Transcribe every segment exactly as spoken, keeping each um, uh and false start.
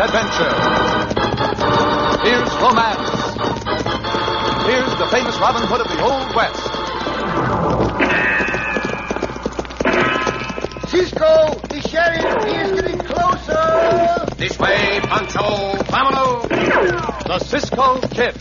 adventure. Here's romance. Here's the famous Robin Hood of the Old West. Cisco, the sheriff, he is getting closer. This way, Pancho. Vámonos. The Cisco Kid.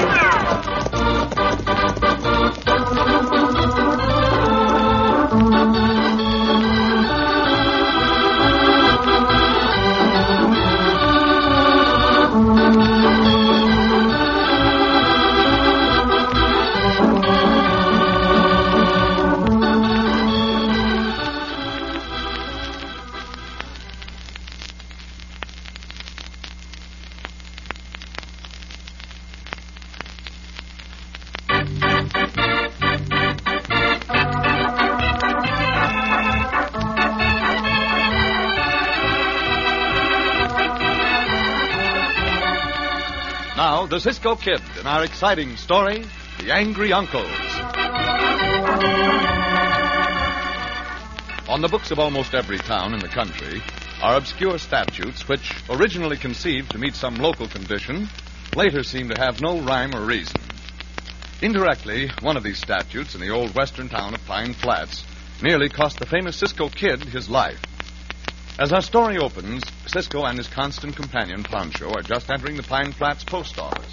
Now, the Cisco Kid in our exciting story, The Angry Uncles. On the books of almost every town in the country are obscure statutes which, originally conceived to meet some local condition, later seem to have no rhyme or reason. Indirectly, one of these statutes in the old western town of Pine Flats nearly cost the famous Cisco Kid his life. As our story opens, Cisco and his constant companion, Pancho, are just entering the Pine Flats post office.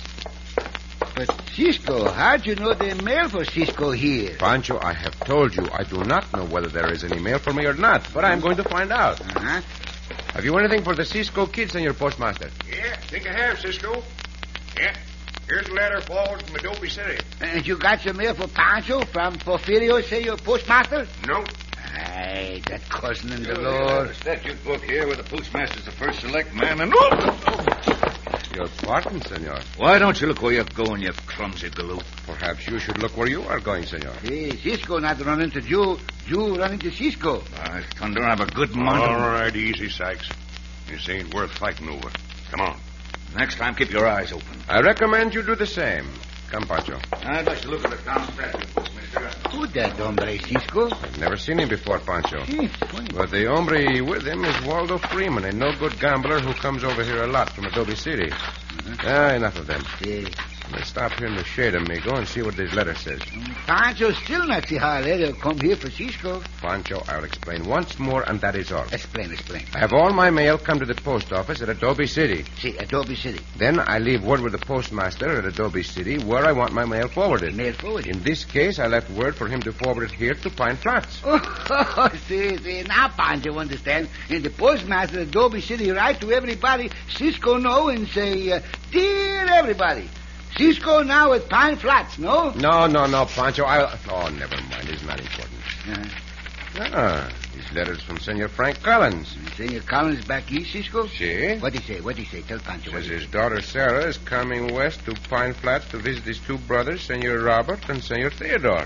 But, Cisco, how'd you know the mail for Cisco here? Pancho, I have told you I do not know whether there is any mail for me or not, but I'm going to find out. Uh-huh. Have you anything for the Cisco Kid, Senor Postmaster? Yeah, think I have, Cisco. Yeah, here's a letter forwarded from Adobe City. And you got some mail for Pancho from Porfirio, say your postmaster? No. Aye, that cousin in the Oh, Lord. the statute book here where the postmaster's the first select man and... Oh! Your pardon, Senor. Why don't you look where you're going, you clumsy galoot? Perhaps you should look where you are going, Senor. Hey, Cisco not run into Jew. Jew run into Cisco. I thunder, I have a good mind. All right, easy, Sykes. This ain't worth fighting over. Come on. Next time, keep your eyes open. I recommend you do the same. Come, Pancho. I'd like to look at the town statute book, mister. Who's that hombre, Cisco? I've never seen him before, Pancho. Gee, funny. But the hombre with him is Waldo Freeman, a no-good gambler who comes over here a lot from Adobe City. Mm-hmm. Ah, enough of them. Yeah. Let's stop here in the shade, amigo, and see what this letter says. Pancho still not see how a letter come here for Cisco. Pancho, I'll explain once more, and that is all. Explain, explain. I have all my mail come to the post office at Adobe City. See, Adobe City. Then I leave word with the postmaster at Adobe City where I want my mail forwarded. Mail forward. In this case, I left word for him to forward it here to Pine Flats. Oh, see, see, now Pancho understand. And the postmaster at Adobe City write to everybody, Cisco know, and say, uh, Dear everybody, Cisco now at Pine Flats, no? No, no, no, Pancho. I'll... Oh, never mind. It's not important. Uh-huh. Ah, this letter's from Senor Frank Collins. Senor Collins back east, Cisco? See? What'd he say? What'd he say? Tell Pancho. Says What'd he his daughter Sarah is coming west to Pine Flats to visit his two brothers, Senor Robert and Senor Theodore.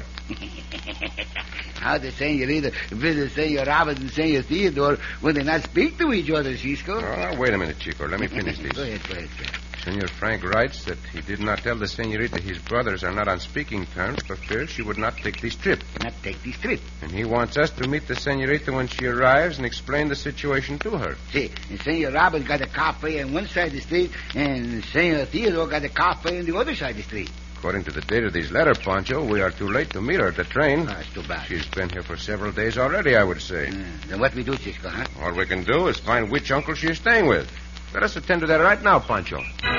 How the senorita visit Senor Robert and Senor Theodore when they not speak to each other, Cisco? Oh, wait a minute, Chico. Let me finish this. Go ahead, go ahead, sir. Senor Frank writes that he did not tell the senorita his brothers are not on speaking terms for fear she would not take this trip. Not take this trip. And he wants us to meet the senorita when she arrives and explain the situation to her. See, and Senor Robert got a cafe on one side of the street, and Senor Theodore got a cafe on the other side of the street. According to the date of this letter, Pancho, we are too late to meet her at the train. Oh, that's too bad. She's been here for several days already, I would say. Uh, then what we do, Cisco, huh? All we can do is find which uncle she is staying with. Let us attend to that right now, Pancho.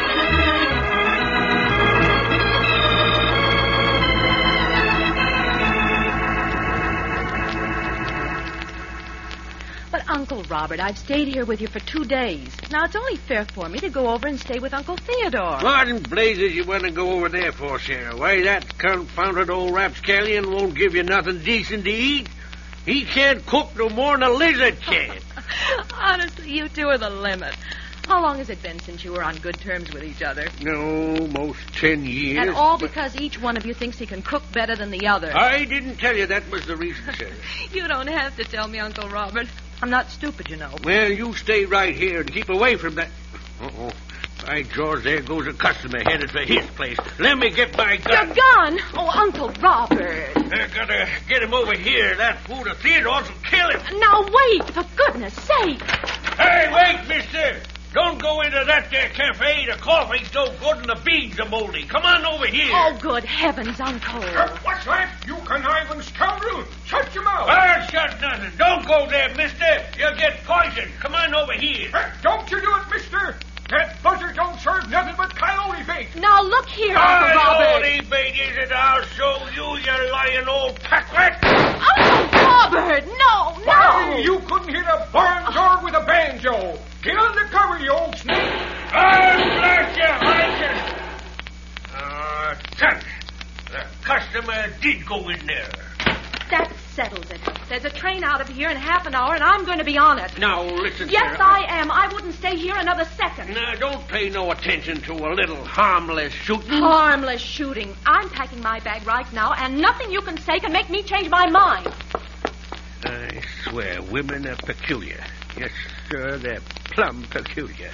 But, Uncle Robert, I've stayed here with you for two days. Now, it's only fair for me to go over and stay with Uncle Theodore. What in blazes you want to go over there for, Sarah? Why, that confounded old rapscallion won't give you nothing decent to eat. He can't cook no more than a lizard can. Honestly, you two are the limit. How long has it been since you were on good terms with each other? No, most ten years. And all because each one of you thinks he can cook better than the other. I didn't tell you that was the reason, Sarah. You don't have to tell me, Uncle Robert. I'm not stupid, you know. Well, you stay right here and keep away from that. Uh-oh. By George, there goes a customer headed for his place. Let me get my gun. Your gun? Oh, Uncle Robert. I gotta get him over here. That fool of Theodore's will kill him. Now, wait, for goodness sake. Hey, wait, mister. Don't go into that there cafe. The coffee's no good and the beans are moldy. Come on over here. Oh, good heavens, Uncle. Uh, what's that? You conniving scoundrel! Shut your mouth! I'll shut nothing. Don't go there, mister. You'll get poisoned. Come on over here. Uh, don't you do it, mister! That buzzard don't serve nothing but coyote bait! Now, look here, Uncle Robert. Coyote bait, is it? I'll show you, you lying old pack rat. Uncle Robert, no, no. Why, you couldn't hit a barn door with a banjo! Get under cover, you old snake! I'll blast your hydrants! Ah, son, the customer did go in there. That settles it. There's a train out of here in half an hour, and I'm going to be on it. Now, listen, Yes, Sarah. I am. I wouldn't stay here another second. Now, don't pay no attention to a little harmless shooting. Harmless shooting. I'm packing my bag right now, and nothing you can say can make me change my mind. I swear, women are peculiar. Yes, sir, they're plumb peculiar.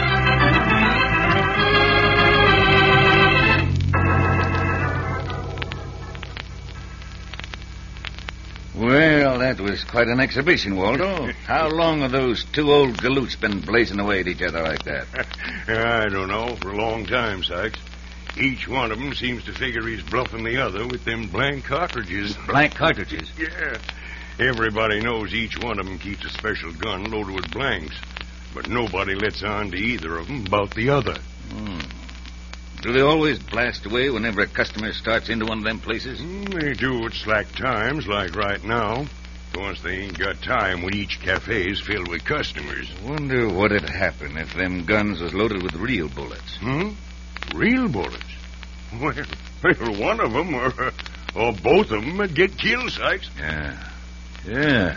Well, that was quite an exhibition, Waldo. How long have those two old galoots been blazing away at each other like that? I don't know. For a long time, Sykes. Each one of them seems to figure he's bluffing the other with them blank cartridges. Blank cartridges? Yeah. Everybody knows each one of them keeps a special gun loaded with blanks. But nobody lets on to either of them about the other. Hmm. Do they always blast away whenever a customer starts into one of them places? Mm, They do at slack times, like right now. Of course, they ain't got time when each cafe's filled with customers. Wonder what'd happen if them guns was loaded with real bullets. Hmm? Real bullets? Well, well one of them, or, or both of them, would get killed, Sykes. Yeah. Yeah.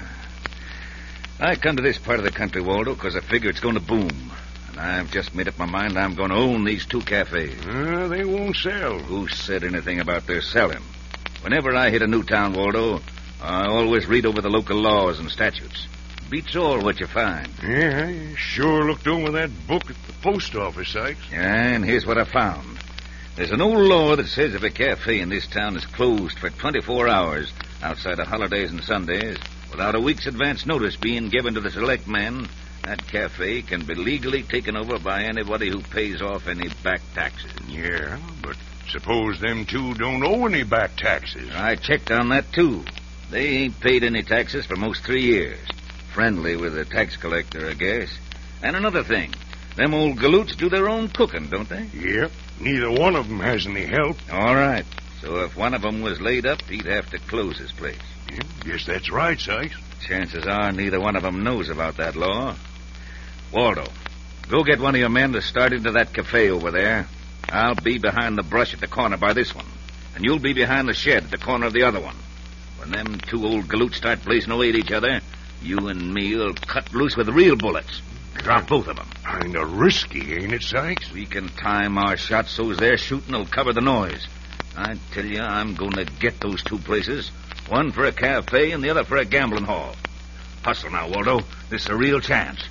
I come to this part of the country, Waldo, because I figure it's going to boom. And I've just made up my mind I'm going to own these two cafes. Uh, they won't sell. Who said anything about their selling? Whenever I hit a new town, Waldo, I always read over the local laws and statutes. Beats all what you find. Yeah, you sure looked over that book at the post office, Sykes. Yeah, and here's what I found. There's an old law that says if a cafe in this town is closed for twenty-four hours outside of holidays and Sundays, without a week's advance notice being given to the select men, that cafe can be legally taken over by anybody who pays off any back taxes. Yeah, but suppose them two don't owe any back taxes. I checked on that, too. They ain't paid any taxes for most three years. Friendly with the tax collector, I guess. And another thing, them old galoots do their own cooking, don't they? Yep. Neither one of them has any help. All right. So if one of them was laid up, he'd have to close his place. Yeah, guess that's right, Sykes. Chances are neither one of them knows about that law. Waldo, go get one of your men to start into that cafe over there. I'll be behind the brush at the corner by this one. And you'll be behind the shed at the corner of the other one. When them two old galoots start blazing away at each other, you and me'll cut loose with real bullets. Drop both of them. Kind of risky, ain't it, Sykes? We can time our shots so's their shooting will cover the noise. I tell you, I'm going to get those two places. One for a cafe and the other for a gambling hall. Hustle now, Waldo. This is a real chance.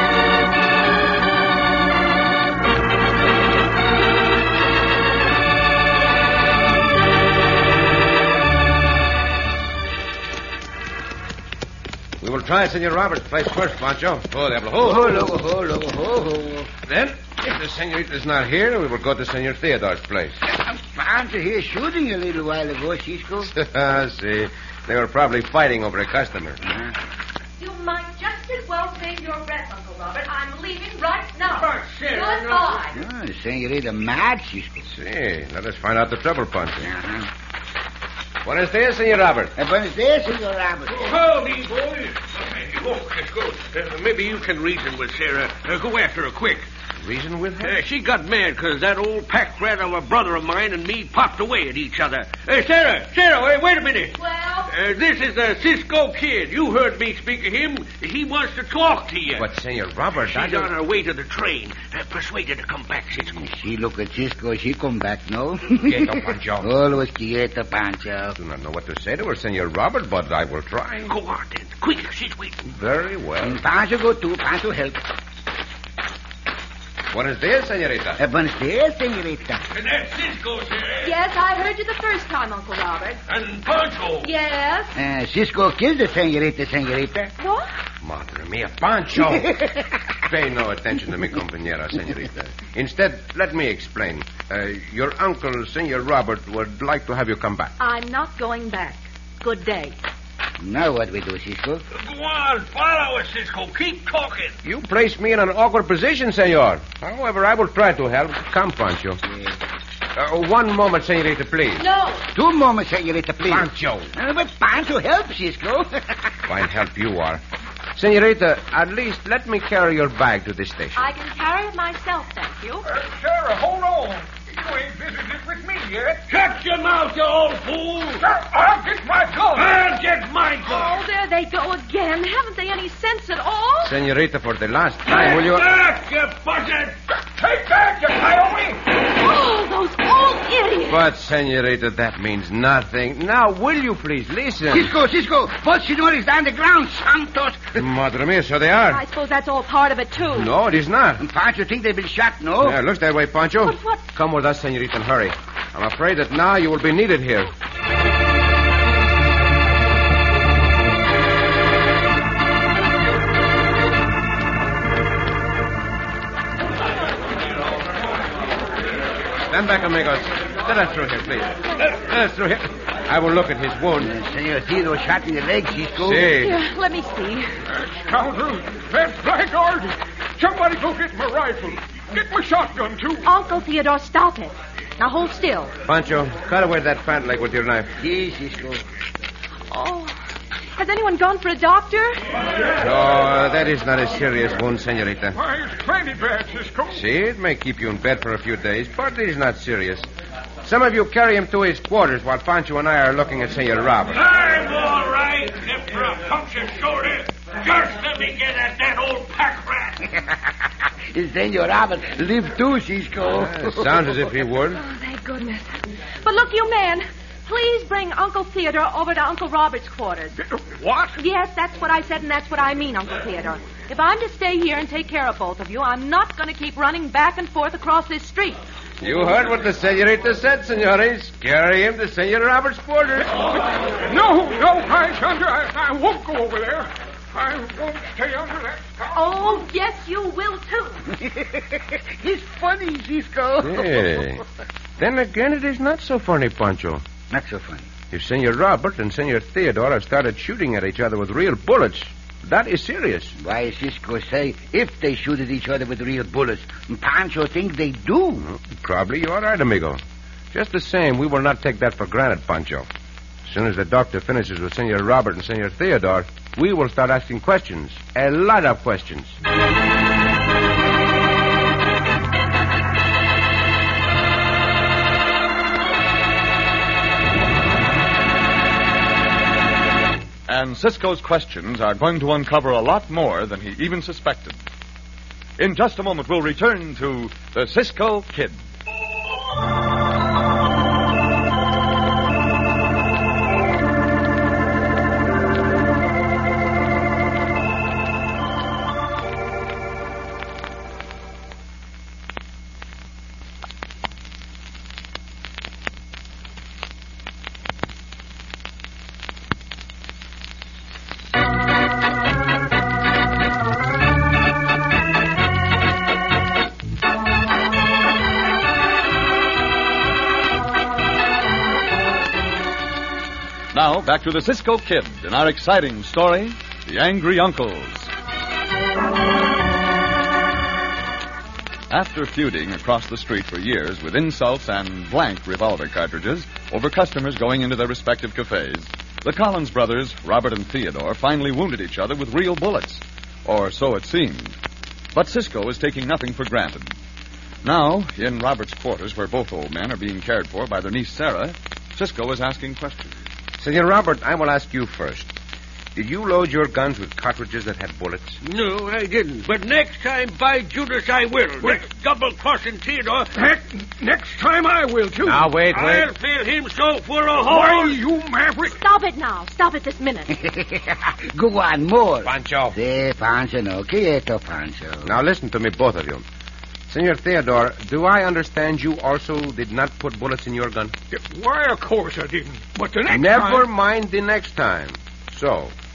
We will try Senor Robert's place first, Pancho. Oh, Diablo. Oh, Oh, loco, oh, loco, oh, oh. Then, if the senorita's not here, we will go to Senor Theodore's place. I found her here shooting a little while ago, Cisco. See, they were probably fighting over a customer. Uh-huh. You might just as well save your breath, Uncle Robert. I'm leaving right now. But, Sarah, Goodbye. Oh, the senorita mad, Cisco. See, let us find out the trouble, Pancho. Uh-huh. Buenos dias, Senor Robert. Uh, buenos dias, Senor Robert. Howdy, boys. Oh, let's go. Uh, maybe you can reason with Sarah. Uh, go after her quick. Reason with her? Uh, she got mad because that old pack rat of a brother of mine and me popped away at each other. Uh, Sarah, Sarah, wait, wait a minute. Well? Uh, this is the Cisco Kid. You heard me speak of him. He wants to talk to you. But, Senor Robert, She's I don't... on her way to the train. Uh, persuade her to come back, Cisco. She look at Cisco, she come back, no? Quieto, Pancho. Always quieto, Pancho. I do not know what to say to her, Senor Robert, but I will try. Go on, then. Quick, she's waiting. Very well. And Pancho go too, Pancho help. Buenos dias, senorita. Uh, buenos dias, senorita. And that Cisco's here. Yes, I heard you the first time, Uncle Robert. And Pancho. Yes? Uh, Cisco killed the senorita, senorita. What? Madre mia, Pancho. Pay no attention to me, compañera, senorita. Instead, let me explain. Uh, your uncle, Senor Robert, would like to have you come back. I'm not going back. Good day. Now what we do, Cisco? Go on, follow us, Cisco. Keep talking. You place me in an awkward position, senor. However, I will try to help. Come, Pancho. Uh, one moment, senorita, please. No. Two moments, senorita, please. Pancho. Uh, but Pancho help, Cisco. Fine help you are. Senorita, at least let me carry your bag to the station. I can carry it myself, thank you. Uh, Sarah, hold on. You ain't visited with me yet. Shut your mouth, you old fool. Sir, I'll get my gun. I'll get my gun. Oh, there they go again. Haven't they any sense at all? Senorita, for the last time, will you... Back, you buzzard. Take that, you Wyoming. Oh, those old idiots. But, senorita, that means nothing. Now, will you please listen? Cisco, Cisco, both senores down the ground, Santos. Madre mia, so they are. I suppose that's all part of it, too. No, it is not. Pancho think they've been shot, no? Yeah, looks that way, Pancho. But what... Come with us, senorita, and hurry. I'm afraid that now you will be needed here. Stand back, amigos. Let us through here, please. Let us through here. I will look at his wound. Uh, Senor Theodore shot in the leg, Cisco. See. Here, let me see. Scoundrel, that blackguard. Somebody go get my rifle. Get my shotgun, too. Uncle Theodore, stop it. Now hold still. Pancho, cut away that fat leg with your knife. Yes, Cisco. Oh, has anyone gone for a doctor? Oh, that is not a serious wound, senorita. Why, it's plenty bad, Cisco. See, it may keep you in bed for a few days, but it is not serious. Some of you carry him to his quarters while Pancho and I are looking at Senor Robert. I'm all right, except for a punctured shoulder. Just let me get at that old pack rat. Senor Robert live too, Cisco. Uh, sounds as if he would. Oh, thank goodness. But look, you men, please bring Uncle Theodore over to Uncle Robert's quarters. What? Yes, that's what I said, and that's what I mean, Uncle Theodore. If I'm to stay here and take care of both of you, I'm not going to keep running back and forth across this street. You heard what the senorita said, senores. Carry him to Senor Robert's quarters. No, no, I, Sandra, I, I won't go over there. I won't stay under that sky. Oh, yes, you will, too. He's funny, Cisco. Hey. Then again, it is not so funny, Pancho. Not so funny. If Senor Robert and Senor Theodore have started shooting at each other with real bullets, that is serious. Why, Cisco say if they shoot at each other with real bullets. Pancho thinks they do. Well, probably you are right, amigo. Just the same, we will not take that for granted, Pancho. As soon as the doctor finishes with Senor Robert and Senor Theodore, we will start asking questions. A lot of questions. And Cisco's questions are going to uncover a lot more than he even suspected. In just a moment, we'll return to the Cisco Kid. Now, back to the Cisco Kid in our exciting story, The Angry Uncles. After feuding across the street for years with insults and blank revolver cartridges over customers going into their respective cafes, the Collins brothers, Robert and Theodore, finally wounded each other with real bullets. Or so it seemed. But Cisco is taking nothing for granted. Now, in Robert's quarters, where both old men are being cared for by their niece Sarah, Cisco is asking questions. Senor Robert, I will ask you first. Did you load your guns with cartridges that had bullets? No, I didn't. But next time, by Judas, I will. Next double-crossing Theodore. Heck, next time I will, too. Now, wait, wait. I'll fill him so full of Why, holes. you maverick. Stop it now. Stop it this minute. Go on, more. Pancho. Si, Pancho, no. Quieto, Pancho. Now, listen to me, both of you. Senor Theodore, do I understand you also did not put bullets in your gun? Why, of course I didn't. But the next Never time... mind the next time. So,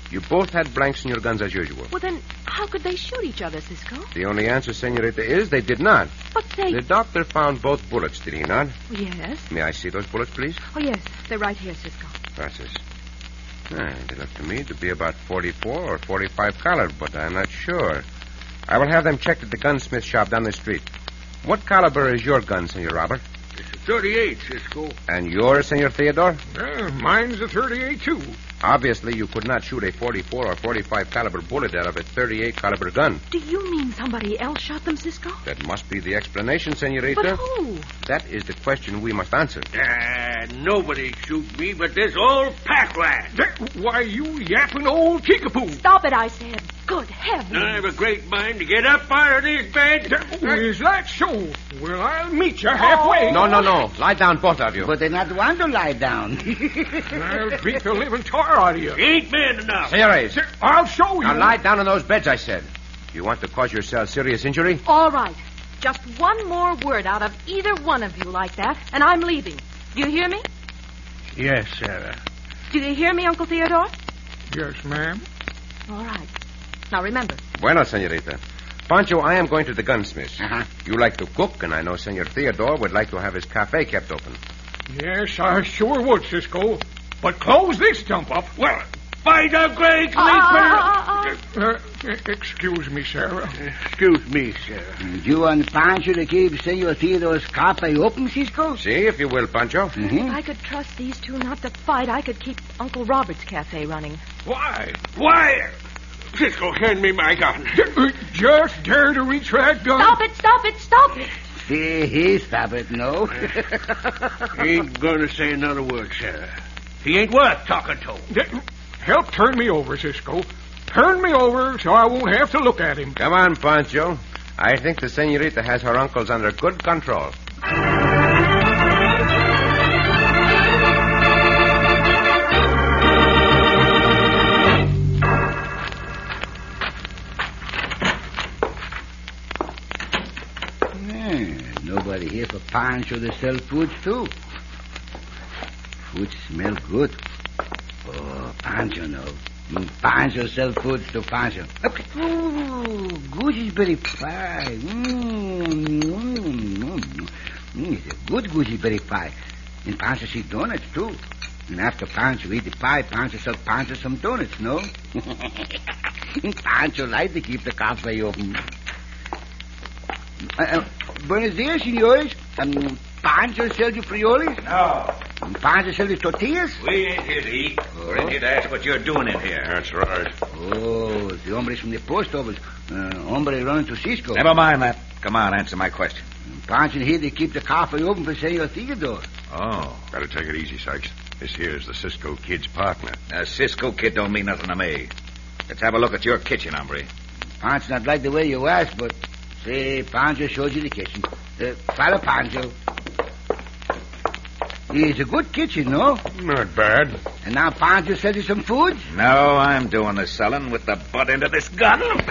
You both had blanks in your guns as usual. Well, then, how could they shoot each other, Cisco? The only answer, Senorita, is they did not. But they... The doctor found both bullets, did he not? Yes. May I see those bullets, please? Oh, yes. They're right here, Cisco. Gracias. Ah, they look to me to be about forty-four or forty-five caliber, but I'm not sure. I will have them checked at the gunsmith shop down the street. What caliber is your gun, Senor Robert? It's a thirty-eight, Cisco. And yours, Senor Theodore? Uh, mine's a thirty-eight, too. Obviously, you could not shoot a forty-four or forty-five caliber bullet out of a thirty-eight caliber gun. Do you mean somebody else shot them, Cisco? That must be the explanation, Senorita. But who? That is the question we must answer. Ah, nobody shoot me but this old pack rat. That, why, you yapping old kickapoo. Stop it, I said. Good heavens. I have a great mind to get up out of this bed. That, is that so? Well, I'll meet you halfway. No, no, no. Lie down, both of you. But they not want to lie down. I'll beat the living tar out of you. Ain't man enough. Senores. I'll show you. Now lie down on those beds, I said. You want to cause yourself serious injury? All right. Just one more word out of either one of you like that, and I'm leaving. Do you hear me? Yes, Sarah. Do you hear me, Uncle Theodore? Yes, ma'am. All right. Now, remember. Bueno, Senorita. Pancho, I am going to the gunsmith's. Uh-huh. You like to cook, and I know Senor Theodore would like to have his cafe kept open. Yes, I sure would, Cisco. But close this dump up. Well, by the great Ah, leaper. ah, ah, Uh, excuse me, Sarah. Excuse me, Sarah. You want Pancho to keep Senor Theodore's cafe open, Cisco? See, if you will, Pancho. Mm-hmm. If I could trust these two not to fight, I could keep Uncle Robert's cafe running. Why? Why? Cisco, hand me my gun. Uh, Just dare to reach for that gun? Stop it, stop it, stop it. See, he stop it, no? He ain't gonna say another word, Sarah. He ain't worth talking to. Uh, Help turn me over, Cisco. Turn me over so I won't have to look at him. Come on, Pancho. I think the Senorita has her uncles under good control. Nobody here for Pancho to sell foods, too. Food smell good. Oh, Pancho, no. Mm, Pancho sell foods to Pancho. Okay. Oh, gooseberry pie. Mmm, mm, mm, mm, it's a good gooseberry pie. And Pancho see donuts, too. And after Pancho eat the pie, Pancho sell Pancho some donuts, no? Pancho like to keep the cafe open. Uh, uh, buenos dias, senores. Um, Pancho sell you frijoles? No. Um, Pancho sell you tortillas? We ain't here to eat. We're in here to ask what you're doing in here. That's right. Oh, the hombres from the post office. Uh, hombre running to Cisco. Never mind that. Come on, answer my question. Um, Pancho here to keep the cafe open for Senor Theodore. Oh. Gotta take it easy, Sykes. This here's the Cisco Kid's partner. Now, Cisco Kid don't mean nothing to me. Let's have a look at your kitchen, hombre. Pancho not like the way you ask, but say Pancho shows you the kitchen. Uh, follow Pancho. It's a good kitchen, no? Not bad. And now Pancho sell you some food? No, I'm doing the selling with the butt end of this gun. Now,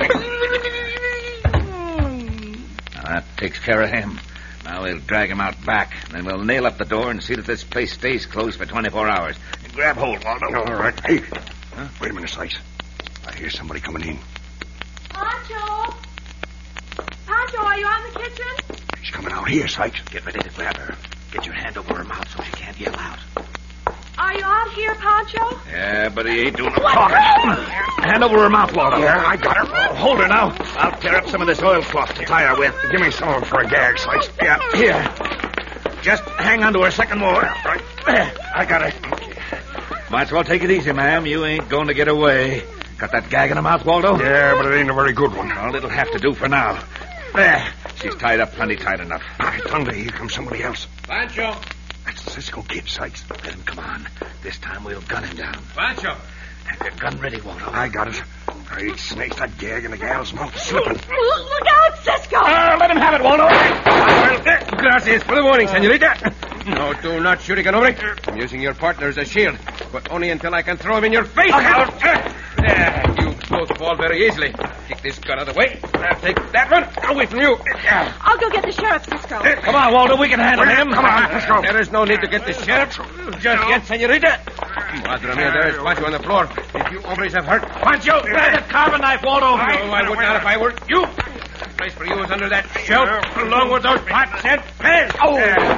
that takes care of him. Now we'll drag him out back, and then we'll nail up the door and see that this place stays closed for twenty-four hours. Grab hold, Waldo. All right. Hey, huh? Wait a minute, Sykes. I hear somebody coming in. Pancho? Pancho, are you on the kitchen? She's coming out here, Sykes. Get ready to grab her. Get your hand over her mouth so she can't yell out. Are you out here, Pancho? Yeah, but he ain't doing no talking. Hand over her mouth, Waldo. Yeah, I got her. Oh, hold her now. I'll tear up some of this oilcloth to tie her with. Give me some of them for a gag, Sykes. Yeah, here. Just hang on to her second more. Right. There, I got her. Might as well take it easy, ma'am. You ain't going to get away. Got that gag in her mouth, Waldo? Yeah, but it ain't a very good one. Well, it'll have to do for now. There. She's tied up plenty tight enough. By thunder, here comes somebody else. Pancho. That's the Cisco Kid, Sykes. Let him come on. This time we'll gun him down. Pancho. Have your gun ready, Waldo. I got it. Great snakes, that gag in the gal's mouth is slipping. Look out, Cisco! Uh, let him have it, Waldo. Well, gracias for the warning, senorita. No, do not shoot again, hombre. I'm using your partner as a shield, but only until I can throw him in your face. There, you both fall very easily. Kick this gun out of the way. I'll take that one away from you. I'll go get the sheriff, Cisco. Come on, Waldo. We can handle him. Come on, let's go. There is no need to get the sheriff. Just yet, senorita. Madre mia, there is Pancho on the floor. If you hombres have hurt... Pancho! Grab the carving knife, Waldo! No, I would not if I were you. The place for you is under that shelf, along with those pots and pans. Oh!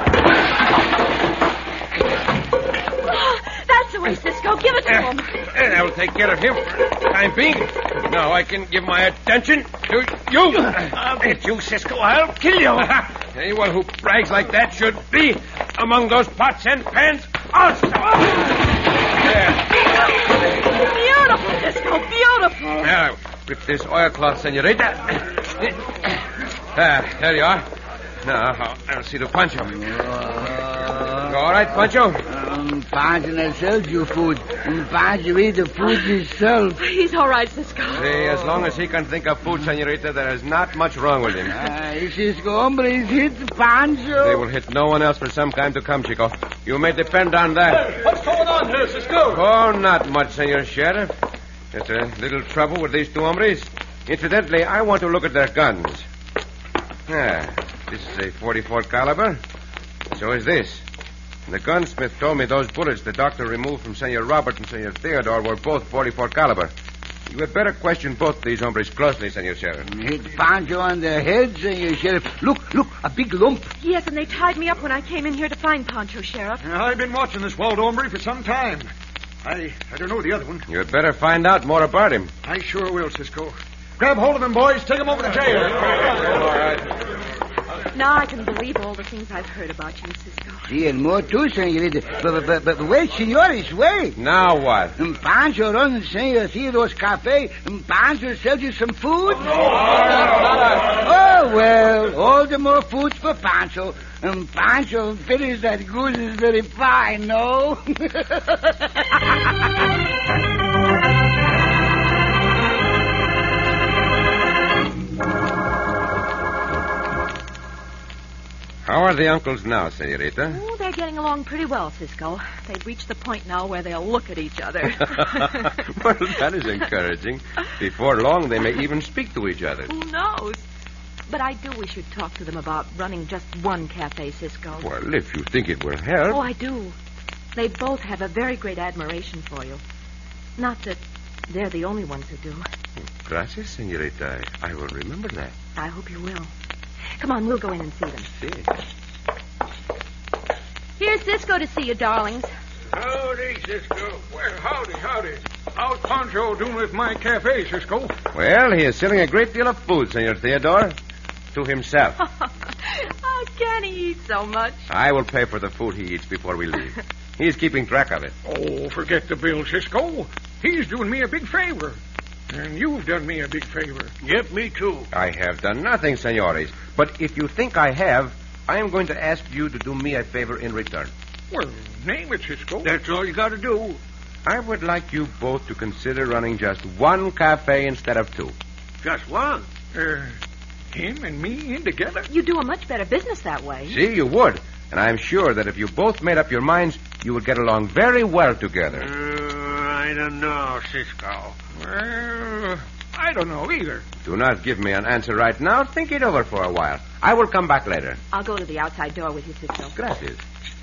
That's the way, Cisco. Give it to him. And I will take care of him for the time being. Now I can give my attention to you. I'll get you, Cisco. I'll kill you. Anyone who brags like that should be among those pots and pans also. Beautiful, Cisco. Beautiful. Now, with this oilcloth, senorita. Ah, there you are. Now, I'll, I'll see to Pancho. All right, Pancho. Um, Pancho that sells you food. And Pancho eat the food himself. He's all right, Cisco. See, as long as he can think of food, senorita, there is not much wrong with him. Uh, Cisco, hombres hit Pancho. They will hit no one else for some time to come, Chico. You may depend on that. Hey, what's going on here, Cisco? Oh, not much, Senor Sheriff. Just a little trouble with these two hombres. Incidentally, I want to look at their guns. Ah, this is a forty-four caliber. So is this. The gunsmith told me those bullets the doctor removed from Senor Robert and Senor Theodore were both forty-four caliber. You had better question both these hombres closely, Senor Sheriff. Hit Pancho on the head, Senor Sheriff. Look, look, a big lump. Yes, and they tied me up when I came in here to find Pancho, Sheriff. I've been watching this Waldo hombre for some time. I I don't know the other one. You had better find out more about him. I sure will, Cisco. Grab hold of him, boys. Take him over to jail. All right. Now I can believe all the things I've heard about you, Cisco. See, and more too, Senorita. But, but, but wait, senores, wait. Now what? And Pancho runs Senor Theodore's cafe, and Pancho sells you some food. Oh, well, all the more food for Pancho. And Pancho finish that goose is very fine, no? How are the uncles now, Senorita? Oh, they're getting along pretty well, Cisco. They've reached the point now where they'll look at each other. Well, that is encouraging. Before long, they may even speak to each other. Who knows? But I do wish you'd talk to them about running just one cafe, Cisco. Well, if you think it will help. Oh, I do. They both have a very great admiration for you. Not that they're the only ones who do. Gracias, Senorita. I, I will remember that. I hope you will. Come on, we'll go in and see them. See. Here's Cisco to see you, darlings. Howdy, Cisco. Well, howdy, howdy. How's Pancho doing with my cafe, Cisco? Well, he is selling a great deal of food, Senor Theodore. To himself. How can he eat so much? I will pay for the food he eats before we leave. He's keeping track of it. Oh, forget the bill, Cisco. He's doing me a big favor. And you've done me a big favor. Yep, me too. I have done nothing, senores. But if you think I have, I am going to ask you to do me a favor in return. Well, name it, Cisco. That's all you got to do. I would like you both to consider running just one cafe instead of two. Just one. Uh, him and me in together? You do a much better business that way. See, you would. And I am sure that if you both made up your minds, you would get along very well together. Uh, I don't know, Cisco. Well, I don't know either. Do not give me an answer right now. Think it over for a while. I will come back later. I'll go to the outside door with you, Cisco. Gracias.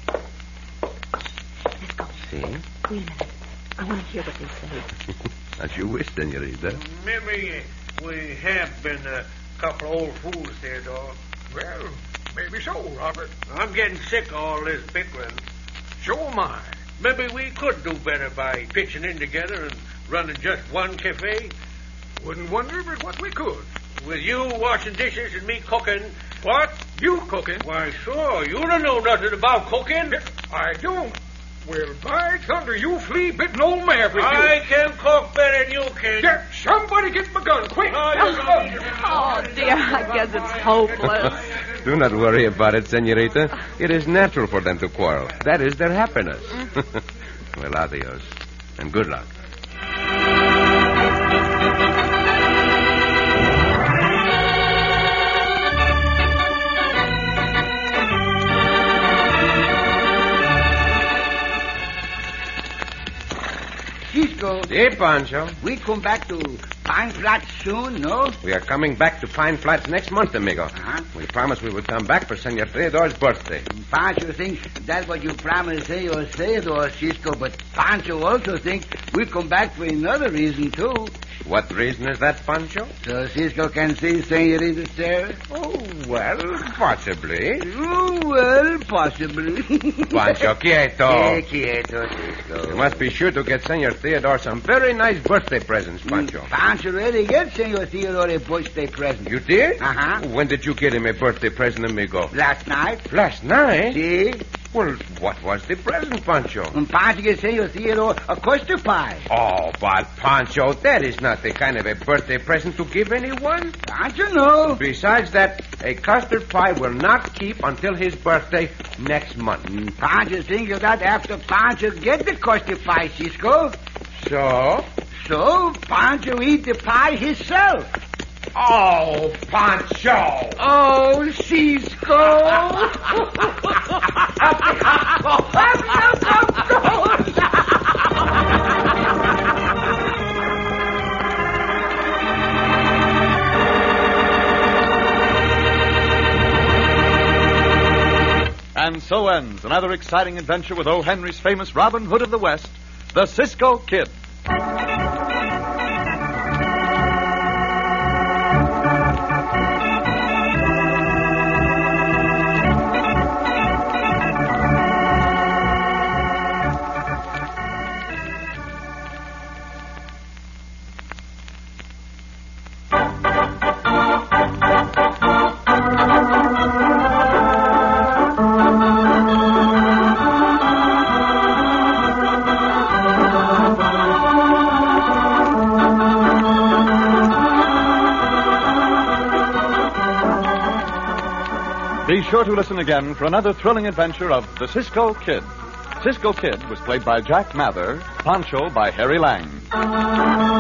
Cisco, See? wait a minute. I want to hear what they say. As you wish, senorita. Maybe we have been a couple old fools there, dog. Well, maybe so, Robert. I'm getting sick of all this bickering. So am I. Maybe we could do better by pitching in together and running just one cafe. Wouldn't wonder but what we could. With you washing dishes and me cooking. What? You cooking? Why, sure. You don't know nothing about cooking. I don't. Well, by thunder, you flea-bitten old maverick. I you. can cook better than you can. Get somebody get my gun, quick. Oh, you Oh, dear, I guess it's hopeless. Do not worry about it, senorita. It is natural for them to quarrel. That is their happiness. Well, adios. And good luck. Cisco, Si, Pancho. We come back to Pine Flats soon, no? We are coming back to Pine Flats next month, amigo. Uh-huh. We promised we would come back for Senor Theodore's birthday. Pancho thinks that's what you promised Senor Theodore, Cisco, but Pancho also thinks we come back for another reason, too. What reason is that, Pancho? So Cisco can see Senorita Sarah? Oh, well, possibly. Oh, well, possibly. Pancho, quieto. Eh, quieto, Cisco. You must be sure to get Senor Theodore some very nice birthday presents, Pancho. Mm, Pancho already get Senor Theodore a birthday present. You did? Uh-huh. When did you get him a birthday present, amigo? Last night. Last night? See? Well, what was the present, Pancho? And Pancho get Senor Theodore a custard pie. Oh, but Pancho, that is not the kind of a birthday present to give anyone. Pancho, no. Besides that, a custard pie will not keep until his birthday next month. Mm, Pancho thinks of that after Pancho get the custard pie, Cisco. So? So, Pancho eat the pie himself. Oh, Pancho! Oh, Cisco! And so ends another exciting adventure with O. Henry's famous Robin Hood of the West, the Cisco Kid. Be sure to listen again for another thrilling adventure of the Cisco Kid. Cisco Kid was played by Jack Mather, Pancho by Harry Lang.